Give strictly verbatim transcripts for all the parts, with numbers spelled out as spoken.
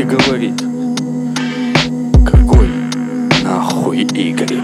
говорит: какой нахуй Y?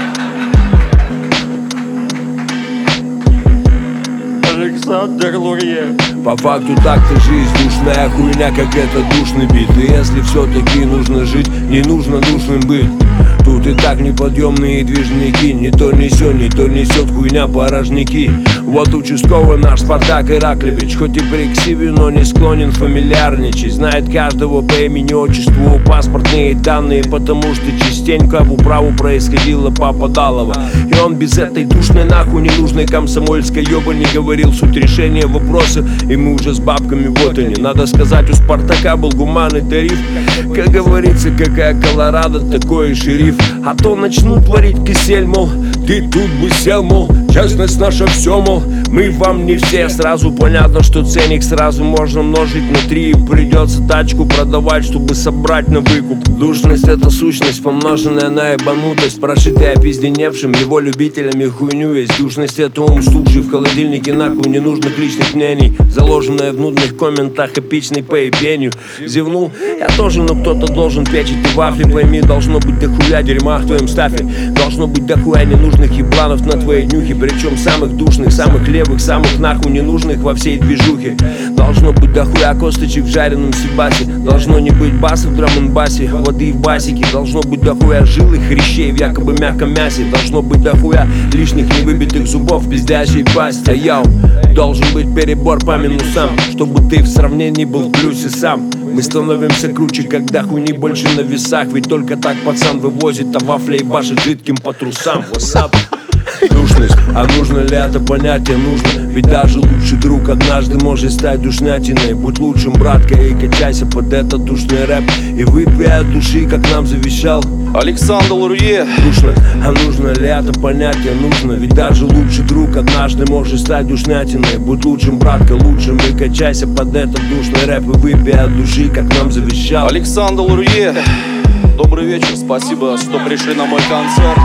Александр Лурье. По факту так-то жизнь душная хуйня, как это душный бит. И если все-таки нужно жить, не нужно душным быть. Тут и так неподъемные движники. Не то несет, не то несет хуйня порожники. Вот участковый наш Спартак Ираклевич, хоть и приксивен, но не склонен фамильярничать. Знает каждого по имени, отчеству, паспортные данные, потому что частенько в управу происходило попадалово. И он без этой душной нахуй ненужной комсомольской ёбы не говорил суть решения вопроса. И мы уже с бабками, вот они. Надо сказать, у Спартака был гуманный тариф. Как говорится, какая Колорадо, такой и шериф. А то начнут творить кисель, мол, ты тут бы сел, мол, честность наша все, мол, мы вам не все. Сразу понятно, что ценник сразу можно множить на три. Придется тачку продавать, чтобы собрать на выкуп. Душность — это сущность, помноженная на ебанутость, прошитая опизденевшим его любителями хуйню есть. Душность — это ум, стукший в холодильнике нахуй ненужных личных мнений, заложенная в нудных комментах эпичной по ебению. Зевнул я тоже, но кто-то должен печить и вафли. Пойми, должно быть дохуя дерьма в твоем стафе. Должно быть дохуя ненужных ебланов на твоей днюхе. Причем самых душных, самых левых, самых нахуй ненужных во всей движухе. Должно быть дохуя косточек в жареном сибасе. Должно не быть баса в драм-н-басе, воды в басике. Должно быть дохуя жилых хрящей в якобы мягком мясе. Должно быть дохуя лишних невыбитых зубов в пиздящей пасти. А яу, должен быть перебор по минусам, чтобы ты в сравнении был в плюсе сам. Мы становимся круче, когда хуйни больше на весах. Ведь только так пацан вывозит, а вафля ебашит жидким по трусам. What's up? Душность, а нужно ли это понятие? Нужно, ведь даже лучший друг однажды может стать душнятиной. Будь лучшим, братка, и качайся под этот душный рэп. И выпей от души, как нам завещал Александр Лурье. Душность, а нужно ли это понятие? Нужно, ведь даже лучший друг однажды может стать душнятиной. Будь лучшим, братка, лучшим, и качайся под этот душный рэп. И выпей от души, как нам завещал Александр Лурье. Добрый вечер, спасибо, что пришли на мой концерт.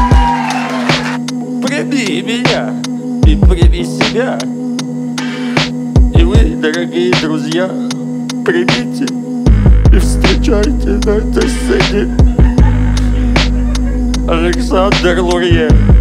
Прими меня и прими себя. И вы, дорогие друзья, примите и встречайте на этой сцене Александр Лурье.